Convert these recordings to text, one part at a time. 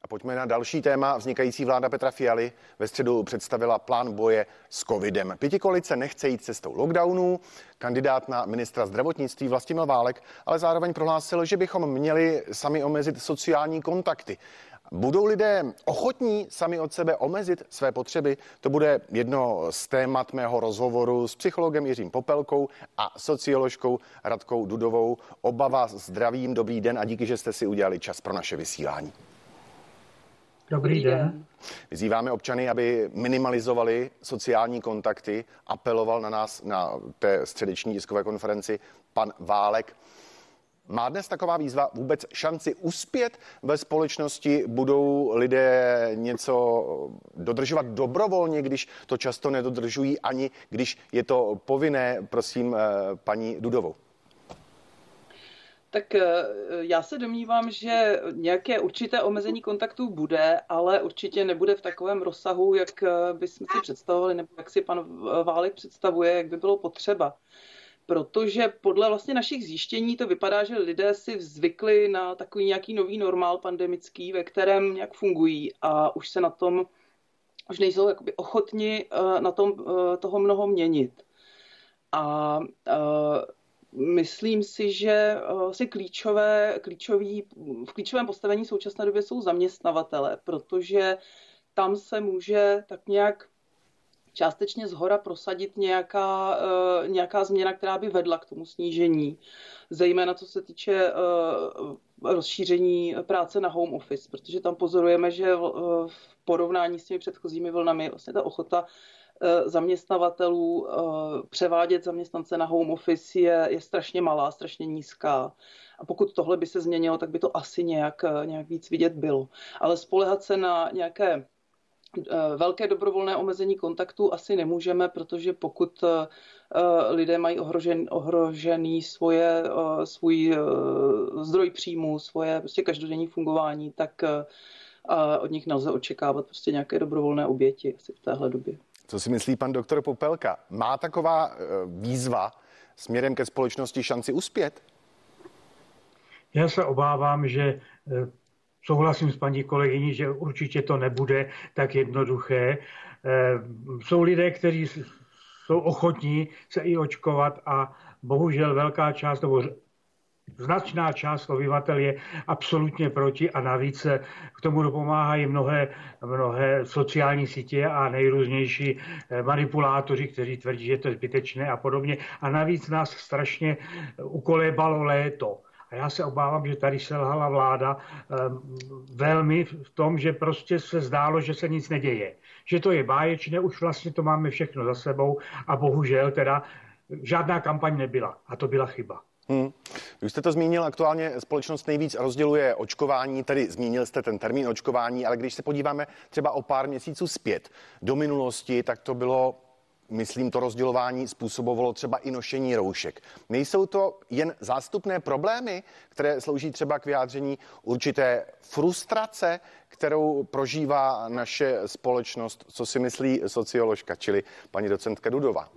A pojďme na další téma. Vznikající vláda Petra Fialy ve středu představila plán boje s covidem. Pětikoalice nechce jít cestou lockdownů. Kandidát na ministra zdravotnictví Vlastimil Válek ale zároveň prohlásil, že bychom měli sami omezit sociální kontakty. Budou lidé ochotní sami od sebe omezit své potřeby? To bude jedno z témat mého rozhovoru s psychologem Jiřím Popelkou a socioložkou Radkou Dudovou. Oba vás zdravím, dobrý den a díky, že jste si udělali čas pro naše vysílání. Dobrý den. Vyzýváme občany, aby minimalizovali sociální kontakty. Apeloval na nás na té středeční tiskové konferenci pan Válek. Má dnes taková výzva vůbec šanci uspět ve společnosti? Budou lidé něco dodržovat dobrovolně, když to často nedodržují, ani když je to povinné? Prosím, paní Dudovou. Tak já se domnívám, že nějaké určité omezení kontaktů bude, ale určitě nebude v takovém rozsahu, jak bychom si představovali, nebo jak si pan Válek představuje, jak by bylo potřeba. Protože podle vlastně našich zjištění to vypadá, že lidé si zvykli na takový nějaký nový normál pandemický, ve kterém nějak fungují a už se na tom, už nejsou jakoby ochotni na tom toho mnoho měnit. A myslím si, že vlastně v klíčovém postavení v současné době jsou zaměstnavatele, protože tam se může tak nějak částečně zhora prosadit nějaká změna, která by vedla k tomu snížení, zejména co se týče rozšíření práce na home office, protože tam pozorujeme, že v porovnání s těmi předchozími vlnami vlastně ta ochota zaměstnavatelů převádět zaměstnance na home office je strašně malá, strašně nízká. A pokud tohle by se změnilo, tak by to asi nějak víc vidět bylo. Ale spoléhat se na nějaké velké dobrovolné omezení kontaktů asi nemůžeme, protože pokud lidé mají ohrožený svůj zdroj příjmu, svoje prostě každodenní fungování, tak od nich nelze očekávat prostě nějaké dobrovolné oběti asi v téhle době. Co si myslí pan doktor Popelka? Má taková výzva směrem ke společnosti šanci uspět? Já se obávám, že souhlasím s paní kolegyní, že určitě to nebude tak jednoduché. Jsou lidé, kteří jsou ochotní se i očkovat a bohužel velká část nebo značná část obyvatel je absolutně proti a navíc k tomu dopomáhají mnohé sociální sítě a nejrůznější manipulátoři, kteří tvrdí, že to je zbytečné a podobně. A navíc nás strašně ukolébalo léto. A já se obávám, že tady selhala vláda velmi v tom, že prostě se zdálo, že se nic neděje. Že to je báječné, už vlastně to máme všechno za sebou a bohužel teda žádná kampaň nebyla. A to byla chyba. Už jste to zmínil, aktuálně společnost nejvíc rozděluje očkování, tedy zmínil jste ten termín očkování, ale když se podíváme třeba o pár měsíců zpět do minulosti, tak to bylo, myslím, to rozdělování způsobovalo třeba i nošení roušek. Nejsou to jen zástupné problémy, které slouží třeba k vyjádření určité frustrace, kterou prožívá naše společnost? Co si myslí socioložka, čili paní docentka Dudová?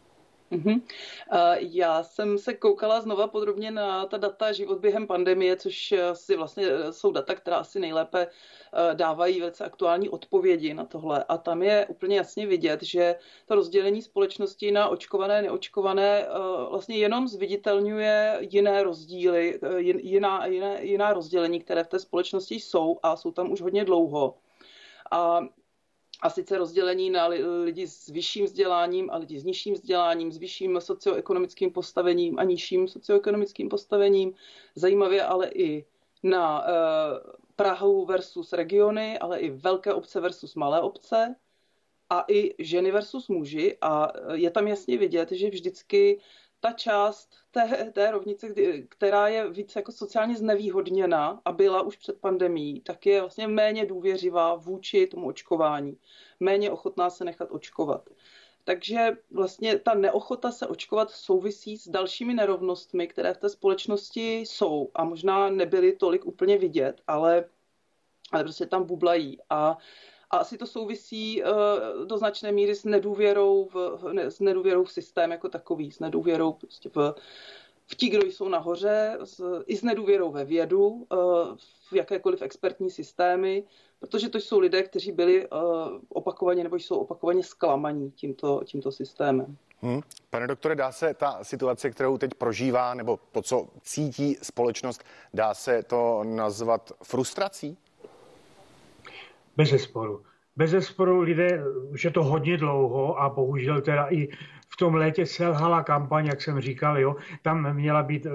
Já jsem se koukala znova podrobně na ta data život během pandemie, což asi vlastně jsou data, která asi nejlépe dávají velice aktuální odpovědi na tohle. A tam je úplně jasně vidět, že to rozdělení společnosti na očkované, neočkované vlastně jenom zviditelňuje jiné rozdíly, jiná rozdělení, které v té společnosti jsou a jsou tam už hodně dlouho. A sice rozdělení na lidi s vyšším vzděláním a lidi s nižším vzděláním, s vyšším socioekonomickým postavením a nižším socioekonomickým postavením. Zajímavě ale i na Prahu versus regiony, ale i velké obce versus malé obce a i ženy versus muži. A je tam jasně vidět, že vždycky ta část té rovnice, která je více jako sociálně znevýhodněna a byla už před pandemií, tak je vlastně méně důvěřivá vůči tomu očkování, méně ochotná se nechat očkovat. Takže vlastně ta neochota se očkovat souvisí s dalšími nerovnostmi, které v té společnosti jsou a možná nebyly tolik úplně vidět, ale prostě tam bublají. A asi to souvisí do značné míry s nedůvěrou v systém jako takový, s nedůvěrou prostě ti, kdo jsou nahoře, i s nedůvěrou ve vědu, v jakékoliv expertní systémy, protože to jsou lidé, kteří byli opakovaně nebo jsou opakovaně zklamaní tímto systémem. Pane doktore, dá se ta situace, kterou teď prožívá, nebo to, co cítí společnost, dá se to nazvat frustrací? Bez zesporu lidé, už je to hodně dlouho a bohužel teda i v tom létě selhala kampaň, jak jsem říkal, jo, tam měla být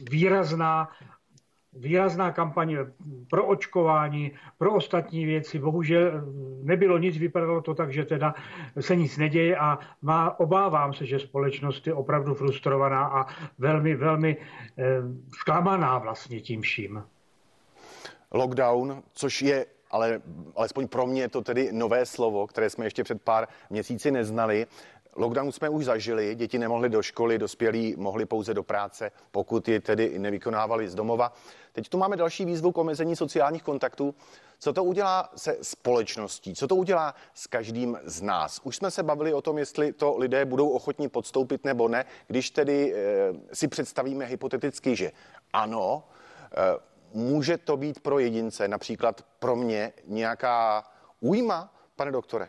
výrazná kampaň pro očkování, pro ostatní věci. Bohužel nebylo nic, vypadalo to tak, že teda se nic neděje a obávám se, že společnost je opravdu frustrovaná a velmi, velmi zklamaná vlastně tím vším. Lockdown, což je ale alespoň pro mě to tedy nové slovo, které jsme ještě před pár měsíci neznali. Lockdown jsme už zažili, děti nemohly do školy, dospělí mohli pouze do práce, pokud je tedy nevykonávali z domova. Teď tu máme další výzvu k omezení sociálních kontaktů. Co to udělá se společností? Co to udělá s každým z nás? Už jsme se bavili o tom, jestli to lidé budou ochotni podstoupit nebo ne. Když tedy si představíme hypoteticky, že ano, může to být pro jedince, například pro mě, nějaká újma, pane doktore?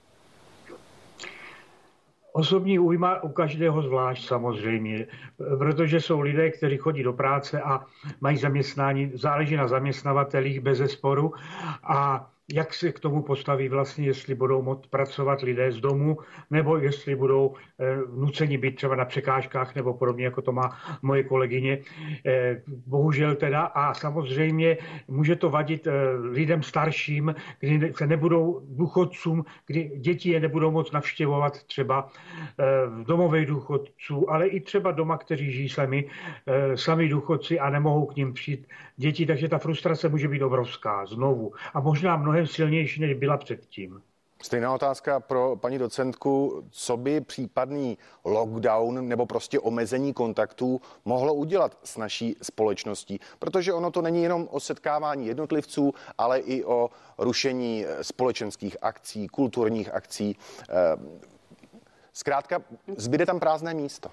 Osobní újma u každého zvlášť samozřejmě, protože jsou lidé, kteří chodí do práce a mají zaměstnání, záleží na zaměstnavatelích bezesporu a jak se k tomu postaví vlastně, jestli budou moct pracovat lidé z domu, nebo jestli budou nuceni být třeba na překážkách, nebo podobně, jako to má moje kolegyně. Bohužel teda a samozřejmě může to vadit lidem starším, kdy se nebudou důchodcům, kdy děti je nebudou moct navštěvovat třeba v domovech důchodců, ale i třeba doma, kteří žijí sami důchodci a nemohou k nim přijít děti, takže ta frustrace může být obrovská znovu a možná mnohem silnější, než byla předtím. Stejná otázka pro paní docentku. Co by případný lockdown nebo prostě omezení kontaktů mohlo udělat s naší společností? Protože ono to není jenom o setkávání jednotlivců, ale i o rušení společenských akcí, kulturních akcí. Zkrátka, zbyde tam prázdné místo.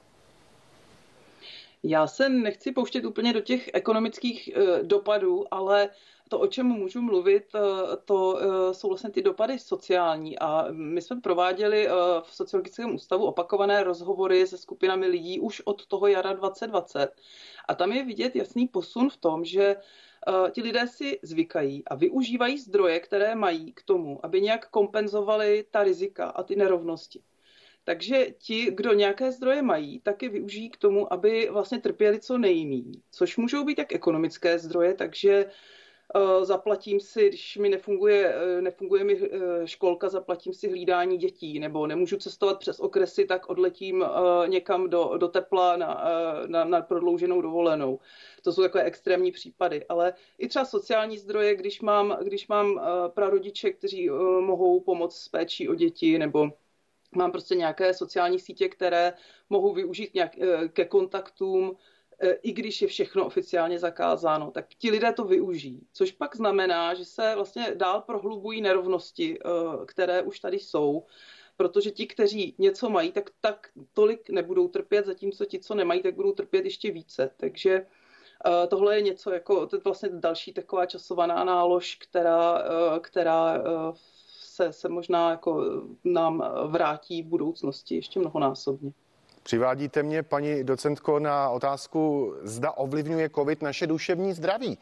Já se nechci pouštět úplně do těch ekonomických dopadů, ale to, o čem můžu mluvit, to jsou vlastně ty dopady sociální. A my jsme prováděli v Sociologickém ústavu opakované rozhovory se skupinami lidí už od toho jara 2020. A tam je vidět jasný posun v tom, že ti lidé si zvykají a využívají zdroje, které mají k tomu, aby nějak kompenzovali ta rizika a ty nerovnosti. Takže ti, kdo nějaké zdroje mají, tak je využijí k tomu, aby vlastně trpěli co nejméně. Což můžou být jak ekonomické zdroje, takže zaplatím si, když mi nefunguje mi školka, zaplatím si hlídání dětí, nebo nemůžu cestovat přes okresy, tak odletím někam do tepla na prodlouženou dovolenou. To jsou takové extrémní případy, ale i třeba sociální zdroje, když mám prarodiče, kteří mohou pomoct s péčí o děti, nebo mám prostě nějaké sociální sítě, které mohu využít ke kontaktům, i když je všechno oficiálně zakázáno, tak ti lidé to využijí. Což pak znamená, že se vlastně dál prohlubují nerovnosti, které už tady jsou, protože ti, kteří něco mají, tak tolik nebudou trpět, zatímco ti, co nemají, tak budou trpět ještě více. Takže tohle je něco jako vlastně další taková časovaná nálož, která se možná jako nám vrátí v budoucnosti ještě mnohonásobně. Přivádíte mě, paní docentko, na otázku, zda ovlivňuje COVID naše duševní zdraví.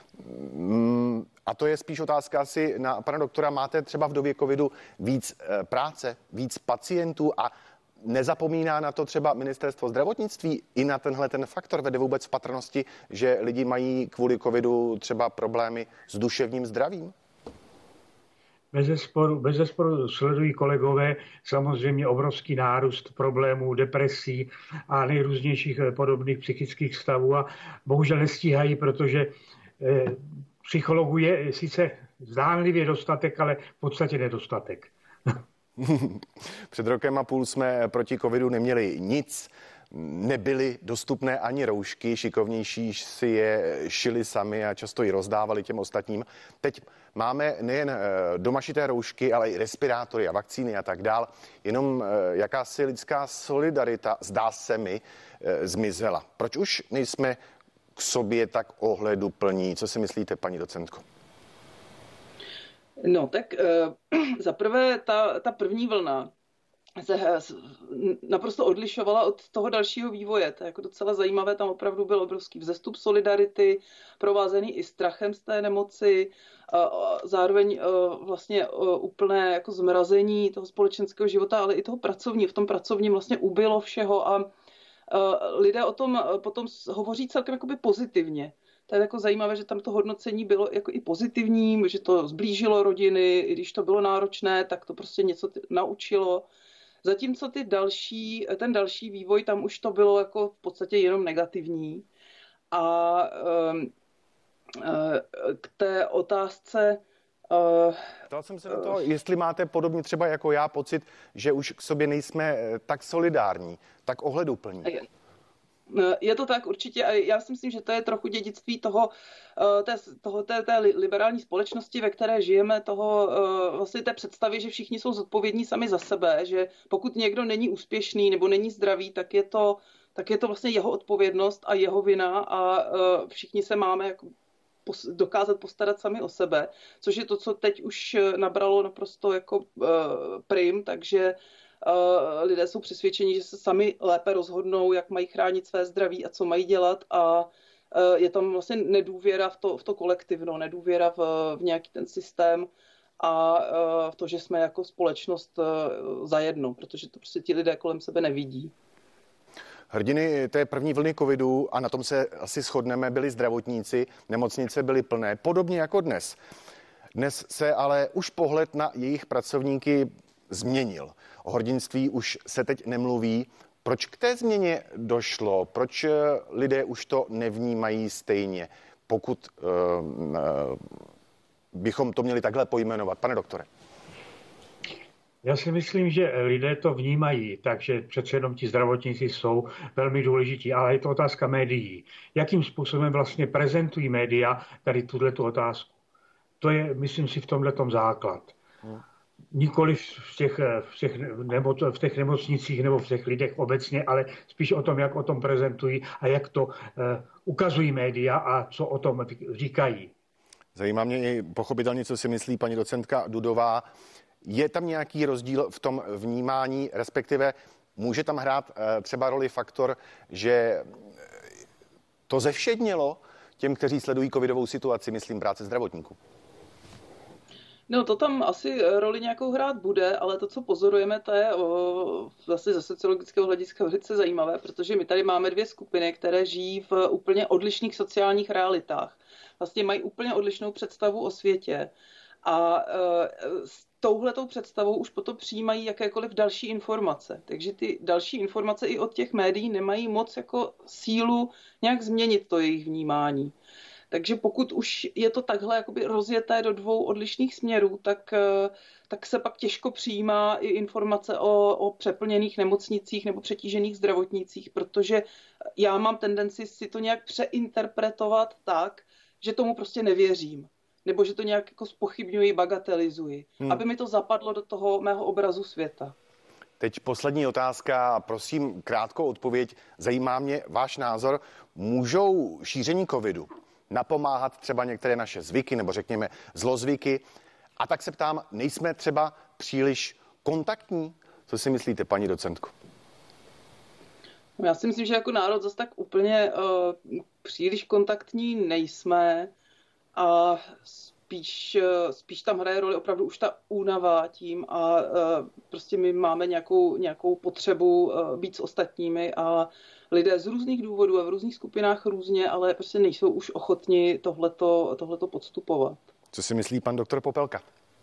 A to je spíš otázka asi na pana doktora. Máte třeba v době covidu víc práce, víc pacientů a nezapomíná na to třeba ministerstvo zdravotnictví i na ten faktor? Vede vůbec v patrnosti, že lidi mají kvůli covidu třeba problémy s duševním zdravím? Bez zesporu sledují kolegové samozřejmě obrovský nárůst problémů, depresí a nejrůznějších podobných psychických stavů a bohužel nestíhají, protože psychologů je sice zdánlivě dostatek, ale v podstatě nedostatek. Před rokem a půl jsme proti covidu neměli nic. nebyly dostupné ani roušky, šikovnější si je šili sami a často ji rozdávali těm ostatním. Teď máme nejen domašité roušky, ale i respirátory a vakcíny a tak dál. Jenom jakási lidská solidarita, zdá se mi, zmizela. Proč už nejsme k sobě tak ohleduplní? Co si myslíte, paní docentko? No tak zaprvé ta první vlna se naprosto odlišovala od toho dalšího vývoje. To je jako docela zajímavé, tam opravdu byl obrovský vzestup solidarity, provázený i strachem z té nemoci, zároveň vlastně úplné jako zmrazení toho společenského života, ale i toho pracovní. V tom pracovním vlastně ubylo všeho a lidé o tom potom hovoří celkem jakoby pozitivně. To je jako zajímavé, že tam to hodnocení bylo jako i pozitivní, že to zblížilo rodiny, i když to bylo náročné, tak to prostě něco naučilo. Zatímco ten další vývoj, tam už to bylo jako v podstatě jenom negativní. A k té otázce... Ptal jsem se na to, jestli máte podobně třeba jako já pocit, že už k sobě nejsme tak solidární, tak ohleduplní. Je to tak určitě a já si myslím, že to je trochu dědictví té liberální společnosti, ve které žijeme, vlastně té představy, že všichni jsou zodpovědní sami za sebe, že pokud někdo není úspěšný nebo není zdravý, tak je to vlastně jeho odpovědnost a jeho vina a všichni se máme jako dokázat postarat sami o sebe, což je to, co teď už nabralo naprosto jako prim, takže lidé jsou přesvědčeni, že se sami lépe rozhodnou, jak mají chránit své zdraví a co mají dělat a je tam vlastně nedůvěra v to kolektivno, nedůvěra v nějaký ten systém a v to, že jsme jako společnost zajedno, protože to prostě ti lidé kolem sebe nevidí. Hrdiny té první vlny covidu, a na tom se asi shodneme, byli zdravotníci, nemocnice byly plné, podobně jako dnes. Dnes se ale už pohled na jejich pracovníky změnil. O hrdinství už se teď nemluví. Proč k té změně došlo? Proč lidé už to nevnímají stejně, pokud bychom to měli takhle pojmenovat? Pane doktore. Já si myslím, že lidé to vnímají, takže přece jenom ti zdravotníci jsou velmi důležití, ale je to otázka médií. Jakým způsobem vlastně prezentují média tady tuto otázku? To je, myslím si, v tomhletom základ. Nikoli v těch nemocnicích nebo v těch lidech obecně, ale spíš o tom, jak o tom prezentují a jak to ukazují média a co o tom říkají. Zajímá mě i pochopitelně, co si myslí paní docentka Dudová. Je tam nějaký rozdíl v tom vnímání, respektive může tam hrát třeba roli faktor, že to zevšednilo těm, kteří sledují covidovou situaci, myslím práce zdravotníků? No to tam asi roli nějakou hrát bude, ale to, co pozorujeme, to je zase ze sociologického hlediska velice zajímavé, protože my tady máme dvě skupiny, které žijí v úplně odlišných sociálních realitách. Vlastně mají úplně odlišnou představu o světě a s touhletou představou už potom přijímají jakékoliv další informace. Takže ty další informace i od těch médií nemají moc jako sílu nějak změnit to jejich vnímání. Takže pokud už je to takhle jakoby rozjeté do dvou odlišných směrů, tak se pak těžko přijímá i informace o přeplněných nemocnicích nebo přetížených zdravotnicích, protože já mám tendenci si to nějak přeinterpretovat tak, že tomu prostě nevěřím. Nebo že to nějak jako zpochybňuji, bagatelizuji, aby mi to zapadlo do toho mého obrazu světa. Teď poslední otázka, prosím krátkou odpověď. Zajímá mě váš názor. Můžou šíření covidu napomáhat třeba některé naše zvyky nebo řekněme zlozvyky? A tak se ptám, nejsme třeba příliš kontaktní? Co si myslíte, paní docentko? Já si myslím, že jako národ zase tak úplně příliš kontaktní nejsme a spíš tam hraje roli opravdu už ta únava tím a prostě my máme nějakou potřebu být s ostatními a lidé z různých důvodů a v různých skupinách různě, ale prostě nejsou už ochotni tohleto podstupovat. Co si myslí pan doktor Popelka?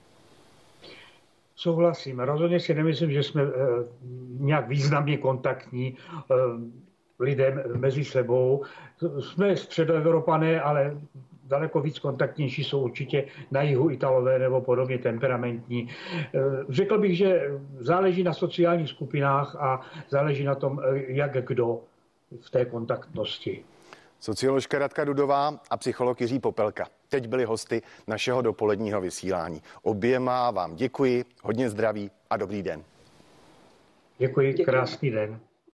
Souhlasím. Rozhodně si nemyslím, že jsme nějak významně kontaktní lidé mezi sebou. Jsme středoevropané, ale daleko víc kontaktnější jsou určitě na jihu Italové nebo podobně temperamentní. Řekl bych, že záleží na sociálních skupinách a záleží na tom, jak kdo v té kontaktnosti. Socioložka Radka Dudová a psycholog Jiří Popelka teď byli hosty našeho dopoledního vysílání. Oběma vám děkuji, hodně zdraví a dobrý den. Děkuji, krásný den.